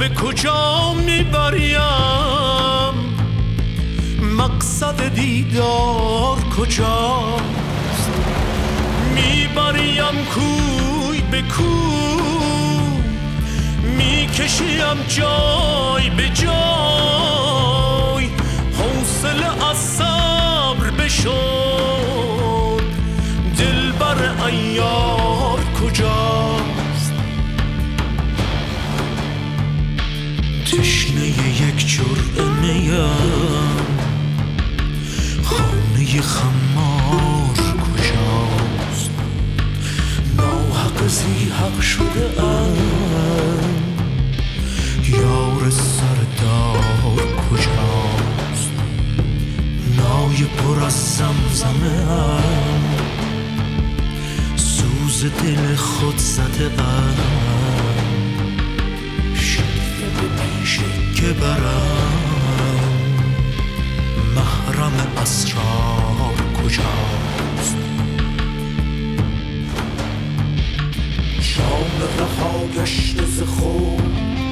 به کجا میبریم؟ مقصد دیدار کجاست؟ میبریم کوی به کوی، میکشیم جای به جای، حوصله از صبر بشد، دلبر عیار کجاست؟ تشنه یک جرعه میم، خانه خمار کجاست؟ ناحق زی حق شده ام، یار سردار کجاست؟ نای پر از زمزمه ام، سوز دل خود زده ام، شیفته به پیشه که برم، محرم اسرار کجاست؟ شام رها گشته ز خود،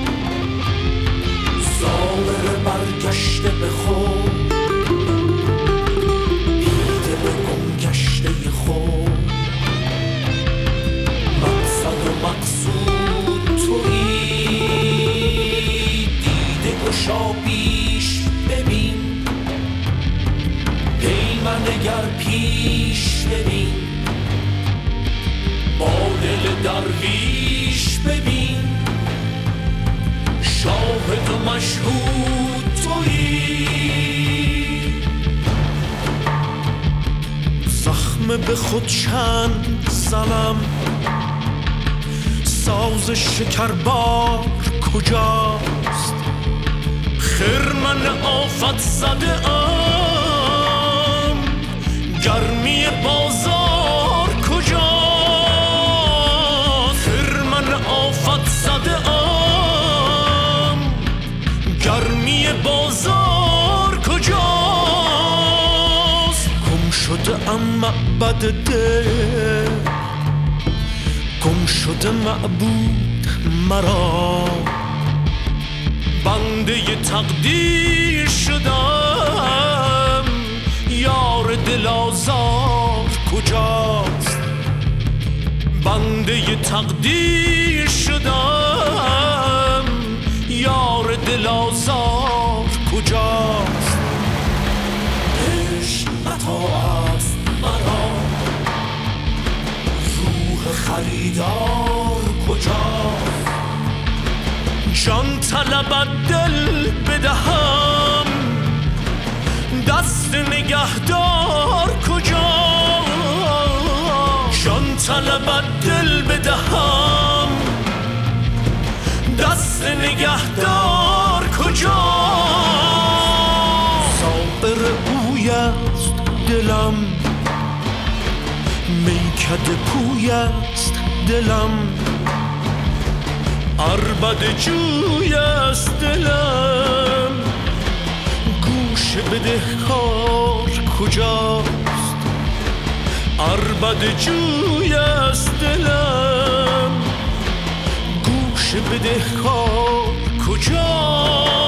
ظاهر برگشته به خود، دیده به گم گشته خود، مقصد و مقصود تویی، دیده گشا پیش ببین، پیمنگر پیش ببین، با دل درویش ببین، شاهد و مشهود تویی. زخم به خود چند زنم، ساز شکربار کجاست؟ خرمن آفت زده ام، گرمی بازار کجاست؟ خرمن آفت زده ام، گرمی بازار کجاست؟ گم شده ام معبد دل، گم شده معبود مرا، بنده تقدیر شدم، یار دل آزار کجاست؟ بنده تقدیر شدم، یار دل آزار کجاست؟ عشق متاع است مرا، روح خریدار کجاست؟ جان طلبت دل بدهم، دست نگهدار کجاست؟ جان طلبت دل بدهم، دست نگهدار کجاست؟ ساغر اوی است دلم، میکده پوی است دلم، عربده جوی است دلم، گوش بدهکار کجاست؟ عربده جوی است دلم، گوش بدهکار کجاست؟